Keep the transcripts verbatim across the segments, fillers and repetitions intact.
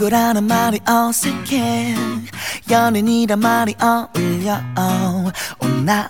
친구라는 말이 어색해 연인이란 말이 어울려 oh, 난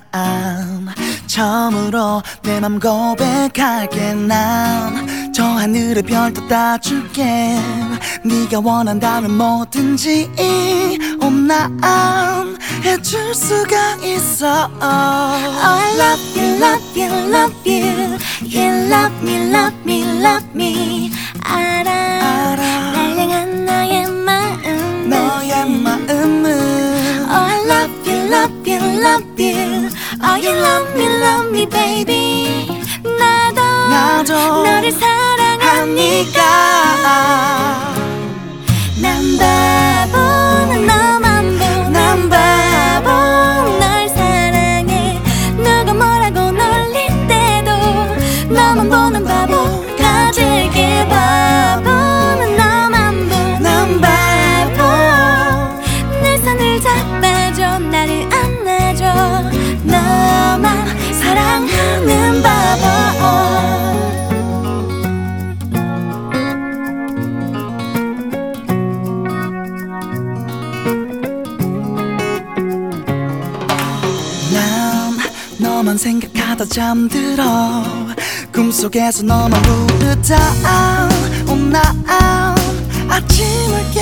처음으로 내 맘 고백할게 난 저 하늘의 별도 따줄게 네가 원한다면 뭐든지 oh, 난 해줄 수가 있어 oh, I love you, love you, love you You love me, love me, love me 알아, 알아. 날 향한 너의 마음 너의 마음은 Oh I love you, love you, love you Oh you love me, love me baby 나도, 나도 너를 사랑하니까 난 바보 난 너만 보는 바보 널 사랑해 누가 뭐라고 놀릴 때도 너만 보는 바보 가질게 바보 난 너만 보는 바보 내 손을 잡아줘 나를 안아줘 너만 사랑하는 바보 난 너만 생각하다 잠들어 꿈속에서 너만 부르다 oh, 난 아침을 깨